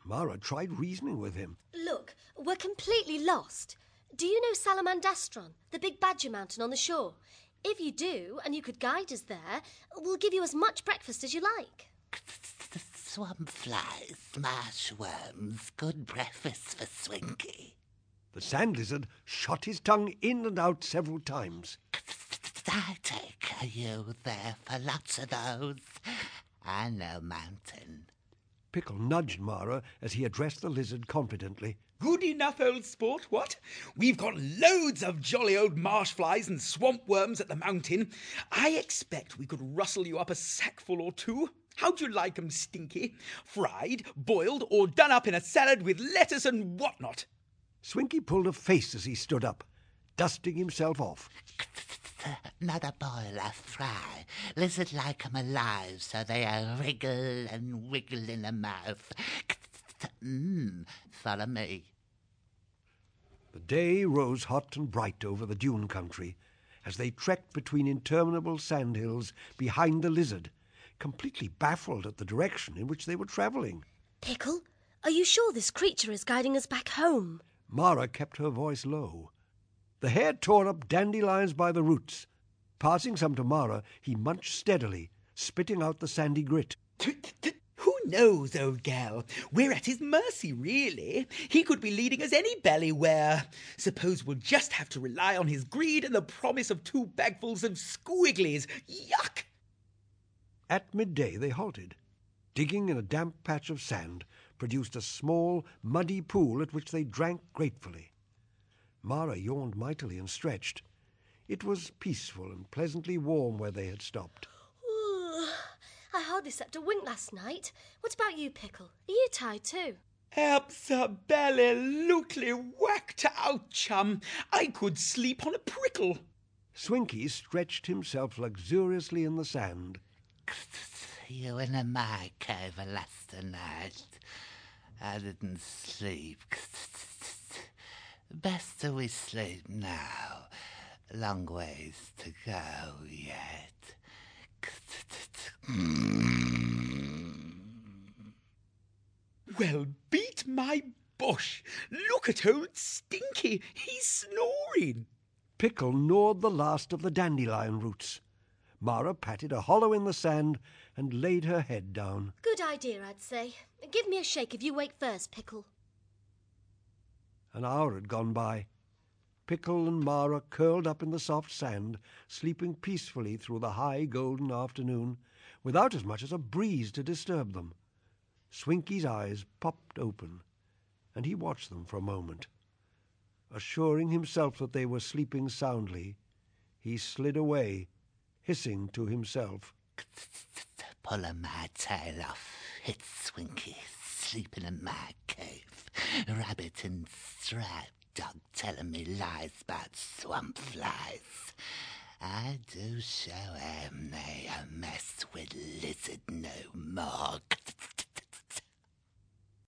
Mara tried reasoning with him. Look, we're completely lost. Do you know Salamandastron, the big badger mountain on the shore? If you do, and you could guide us there, we'll give you as much breakfast as you like. Swamp flies, marsh worms, good breakfast for Swinky. The sand lizard shot his tongue in and out several times. I take you there for lots of those. I know mountain. Pickle nudged Mara as he addressed the lizard confidently. Good enough, old sport, what? We've got loads of jolly old marsh flies and swamp worms at the mountain. I expect we could rustle you up a sackful or two. How'd you like 'em, Stinky? Fried, boiled, or done up in a salad with lettuce and whatnot? Swinky pulled a face as he stood up, dusting himself off. Not a boil, a fry. Lizard like 'em alive, so they wriggle and wiggle in the mouth. Follow me. The day rose hot and bright over the dune country as they trekked between interminable sandhills behind the lizard, completely baffled at the direction in which they were travelling. Pickle, are you sure this creature is guiding us back home? Mara kept her voice low. The hare tore up dandelions by the roots. Passing some to Mara, he munched steadily, spitting out the sandy grit. Who knows, old gal? We're at his mercy, really. He could be leading us any ballywhere. Suppose we'll just have to rely on his greed and the promise of 2 bagfuls of squigglies. Yuck! At midday they halted. Digging in a damp patch of sand produced a small, muddy pool at which they drank gratefully. Mara yawned mightily and stretched. It was peaceful and pleasantly warm where they had stopped. I hardly slept a wink last night. What about you, Pickle? Are you tired too? Absolutely whacked out, chum. I could sleep on a prickle. Swinky stretched himself luxuriously in the sand. You in my cave last night. I didn't sleep. Best we sleep now. Long ways to go yet. Well, beat my bosh. Look at old Stinky. He's snoring. Pickle gnawed the last of the dandelion roots. Mara patted a hollow in the sand and laid her head down. Good idea, I'd say. Give me a shake if you wake first, Pickle. An hour had gone by. Pickle and Mara curled up in the soft sand, sleeping peacefully through the high golden afternoon, without as much as a breeze to disturb them. Swinky's eyes popped open, and he watched them for a moment. Assuring himself that they were sleeping soundly, he slid away, hissing to himself. Pulling my tail off. It's Swinky, sleeping in my cave. Rabbit and striped dog telling me lies about swamp flies. I do show 'em they mess with lizard no more.